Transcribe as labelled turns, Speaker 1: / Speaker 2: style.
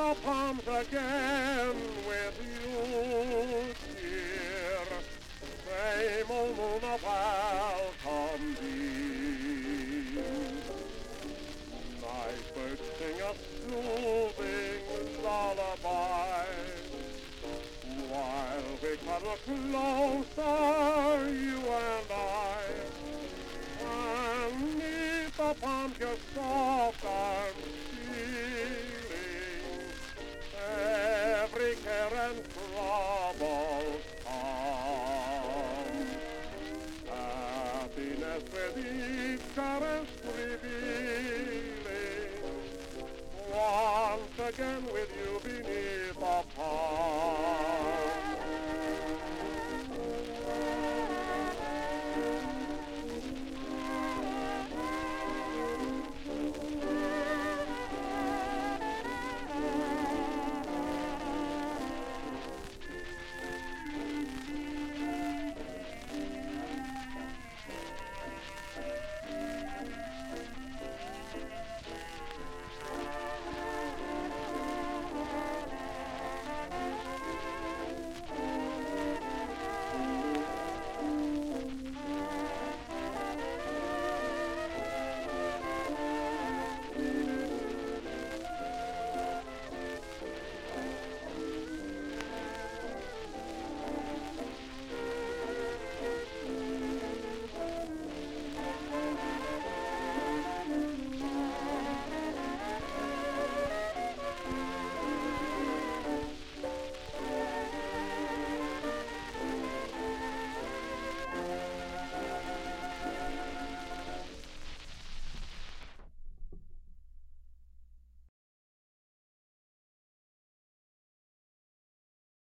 Speaker 1: the palms again with you, dear. Same old moon of welcome beam. Night birds sing a soothing lullaby, while we cuddle closer, you and I. Beneath the palms, your soft arms feeling every care and trouble come. Happiness with each caress revealing, once again with you beneath